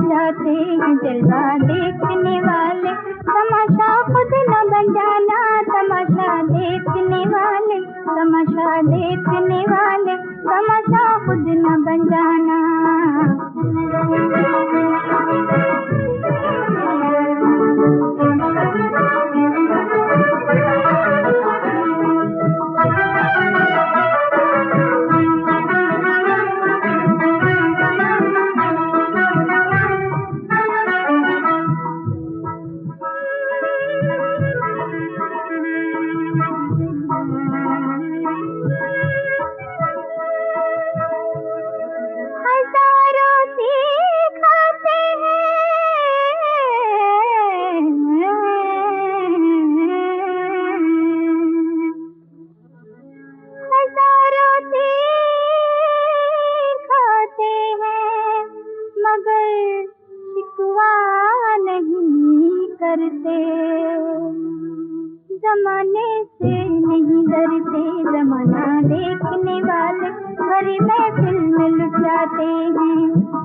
जाते हैं जलवा देखने वाले, तमाशा खुद न बन जाना, तमाशा देखने वाले, तमाशा देखने वाले, तमाशा खुद न बन जाना। जमाने से नहीं डरते, जमाना देखने वाले भरी महफिल में लुट जाते हैं,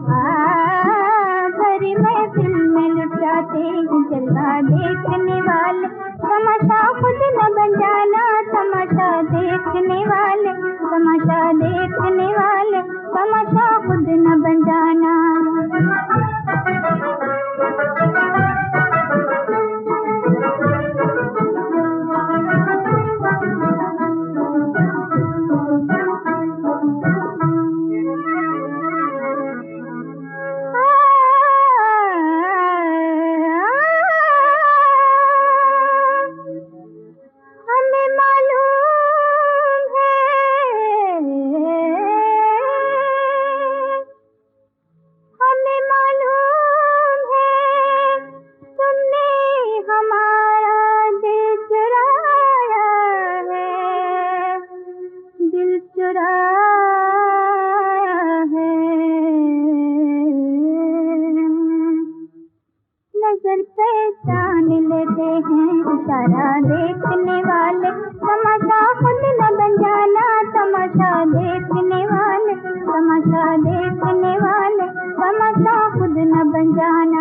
भरी महफिल में लुट जाते हैं जलवा देखने वाले, तमाशा खुद न बन जाना, तमाशा देखने वाले, तमाशा देखने वाले, तमाशा खुद न बन जाना। नजर पहचान लेते हैं इशारा देखने वाले, तमाशा खुद न बन जाना, तमाशा देखने वाले, तमाशा देखने वाले, तमाशा खुद न बन जाना।